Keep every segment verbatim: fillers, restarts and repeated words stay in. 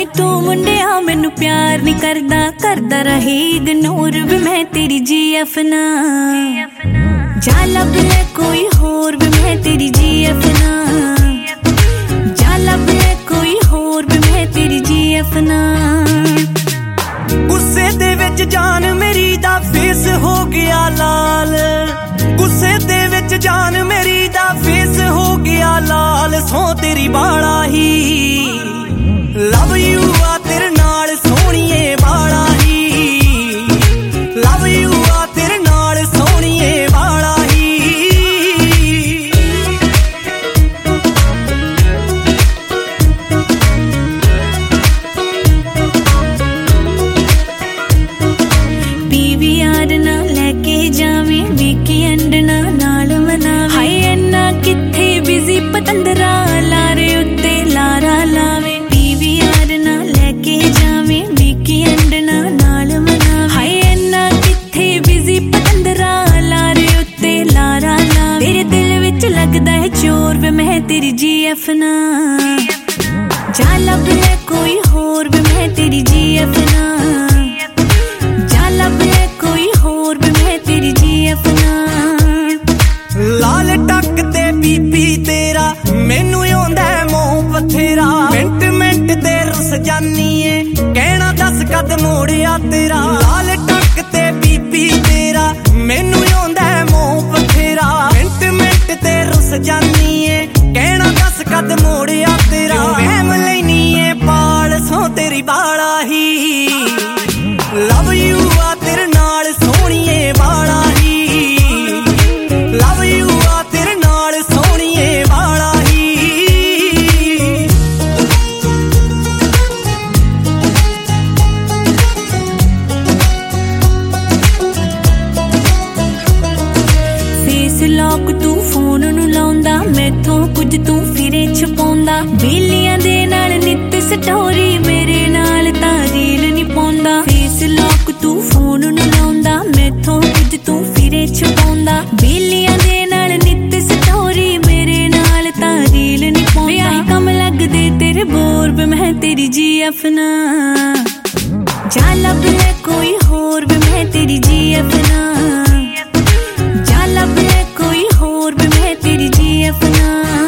ਨੀ ਤੂੰ ਮੁੰਡਿਆ ਮੈਨੂੰ ਪਿਆਰ ਨਹੀਂ ਕਰਦਾ, ਕਰਦਾ ਰਹੇ ਇਗਨੋਰ ਵੀ ਮੈਂ ਤੇਰੀ ਜੀ ਐਫ ਨਾ। ਜਾ ਲੱਭ ਲੈ ਕੋਈ ਹੋਰ ਵੀ ਮੈਂ ਤੇਰੀ ਜੀ ਐਫ ਨਾ, ਜਾ ਲੱਭ ਲੈ ਕੋਈ ਹੋਰ ਵੀ ਮੈਂ ਤੇਰੀ ਜੀ ਐਫ ਨਾ। ਗੁੱਸੇ ਦੇ ਵਿੱਚ ਜਾਨ ਮੇਰੀ ਦਾ ਫੇਸ ਹੋ ਗਿਆ ਲਾਲ, ਗੁੱਸੇ ਦੇ ਵਿੱਚ ਜਾਨ ਮੇਰੀ ਦਾ ਫੇਸ ਹੋ ਗਿਆ ਲਾਲ। ਸੋ ਤੇਰੀ ਬਾਲਾ ਹੀ ਲਵ ਯੂ ਆ ਤੇਰੇ ਨਾਲ ਸੋਹਣੀਏ ਬਾਲਾ ਹੀ, ਲਵ ਯੂ ਆ ਤੇਰੇ ਨਾਲ ਸੋਹਣੀਏ ਬਾਲਾ ਹੀ। ਪੀਵੀਆਰ ਨਾ ਲੈ ਕੇ ਜਾਵੇਂ ਵੀਕਐਂਡ ਨਾ ਨਾਲ ਮਨਾਵੇਂ, ਹਾਏ ਇੰਨਾ ਕਿੱਥੇ ਬਿਜ਼ੀ ਪਤੰਦਰਾ ਲਾਰੇ ਉੱਤੇ ਲਾਰਾ ਲਾਵੇ। ਪੀਵੀਆਰ ਨਾ ਲੈ ਕੇ ਜਾਵੇਂ ਵੀਕਐਂਡ ਨਾ ਨਾਲ ਮਨਾਵੇਂ, ਹਾਏ ਇੰਨਾ ਕਿੱਥੇ ਬਿਜ਼ੀ ਪਤੰਦਰਾ ਲਾਰੇ ਉੱਤੇ ਲਾਰਾ ਲਾਵੇ। ਤੇਰੇ ਦਿਲ ਵਿੱਚ ਲੱਗਦਾ ਹੈ ਚੋਰ ਵੇ ਮੈਂ ਤੇਰੀ ਜੀ ਐਫ ਨਾ। ਜਾ ਲੱਭ ਲੈ ਕੋਈ ਹੋਰ ਵੇ ਮੈਂ ਤੇਰੀ ਜੀ ਐਫ ਨਾ, ਜਾ ਲੱਭ ਲੈ ਕੋਈ ਹੋਰ ਵੇ ਮੈਂ ਤੇਰੀ ਜੀ ਐਫ ਨਾ। ਲਾਲ ਟੱਕ ਤੇ ਬੀਬੀ ਤੇਰਾ ਮੈਨੂੰ ਆਉਂਦਾ ਮੋਹ ਬਥੇਰਾ, ਮਿੰਟ ਮਿੰਟ ਤੇ ਰੁੱਸ ਜਾਨੀ ਏ ਕਹਿਣਾ ਦੱਸ ਕਦ ਮੋੜਿਆ ਤੇਰਾ। ਲਾਲ ਟੱਕ ਤੇ ਬੀਬੀ ਤੇਰਾ ਮੈਨੂੰ ਆਉਂਦਾ ਮੋਹ ਬਥੇਰਾ, ਮਿੰਟ ਮਿੰਟ ਤੇ ਰੁੱਸ ਜਾਨੀ ਏ ਕਹਿਣਾ ਦੱਸ ਕਦ ਮੋੜਿਆ ਤੇਰਾ। ਵਹਿਮ ਲੈਨੀ ਏ ਪਾਲ ਸੋ ਤੇਰੀ ਬਾਲਾ ਹੀ, ਲਵ ਯੂ ਆ ਤੇਰੇ ਨਾਲ ਸੋਹਣੀਏ ਬਾਲਾ ਹੀ, ਲਵ ਯੂ ਆ ਤੇਰੇ ਨਾਲ ਸੋਹਣੀਏ ਬਾਲਾ ਹੀ। ਫੇਸ ਲੌਕ ਤੂੰ ਫੋਨ ਨੂੰ ਲਾਉਂਦਾ, ਮੈਥੋਂ ਕੁਝ ਤੂੰ ਫਿਰੇ ਛਪਾਉਂਦਾ। ਬੇਲੀਆਂ ਦੇ ਨਾਲ ਨਿੱਤ ਸਟੋਰੀ ਮੇਰੇ ਨਾਲ ਤਾਂ ਰੀਲ ਨਹੀਂ ਪਾਉਂਦਾ। ਫੇਸ ਲੌਕ ਤੂੰ ਫੋਨ ਨੂੰ ਲਾਉਂਦਾ, ਮੈਥੋਂ ਕੁਝ ਤੂੰ ਫਿਰੇ ਛਪਾਉਂਦਾ। ਬੇਲੀਆਂ ਦੇ ਨਾਲ ਨਿੱਤ ਸਟੋਰੀ ਮੇਰੇ ਨਾਲ ਤਾਂ ਰੀਲ ਨਹੀਂ ਪਾਉਂਦਾ। ਆਹੀ ਕੰਮ ਲੱਗਦੇ ਤੇਰੇ ਬੋਰ ਵੇ ਮੈਂ ਤੇਰੀ ਜੀ ਐਫ ਨਾ। ਜਾ ਲੱਭ ਲੈ ਕੋਈ ਹੋਰ ਵੇ ਮੈਂ ਤੇਰੀ ਜੀ ਐਫ ਨਾ, ਜਾ ਲੱਭ ਲੈ ਕੋਈ ਹੋਰ ਵੇ ਮੈਂ ਤੇਰੀ ਜੀ ਐਫ ਨਾ।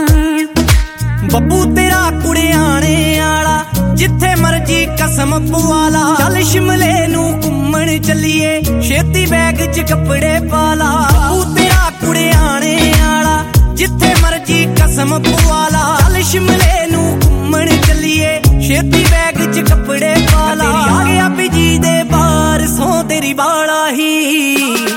ਬੱਬੂ ਤੇਰਾ ਕੁੜਿਆਣੇ ਆਲਾ ਜਿੱਥੇ ਮਰਜੀ ਕਸਮ ਪਵਾਲਾ। ਚੱਲ ਸ਼ਿਮਲੇ ਨੂੰ ਘੁੰਮਣ ਚੱਲੀਏ ਛੇਤੀ ਬੈਗ 'ਚ ਕੱਪੜੇ ਪਾਲਾ। ਬੱਬੂ ਤੇਰਾ ਕੁੜਿਆਣੇ ਆਲਾ ਜਿੱਥੇ ਮਰਜੀ ਕਸਮ ਪਵਾਲਾ। ਚੱਲ ਸ਼ਿਮਲੇ ਨੂੰ ਘੁੰਮਣ ਚੱਲੀਏ ਛੇਤੀ ਬੈਗ 'ਚ ਕੱਪੜੇ ਪਾਲਾ। ਆ ਗਿਆ ਬਿਜੀ ਦੇ ਬਾਰ ਸੋ ਤੇਰੀ ਬਾਲਾ ਹੀ।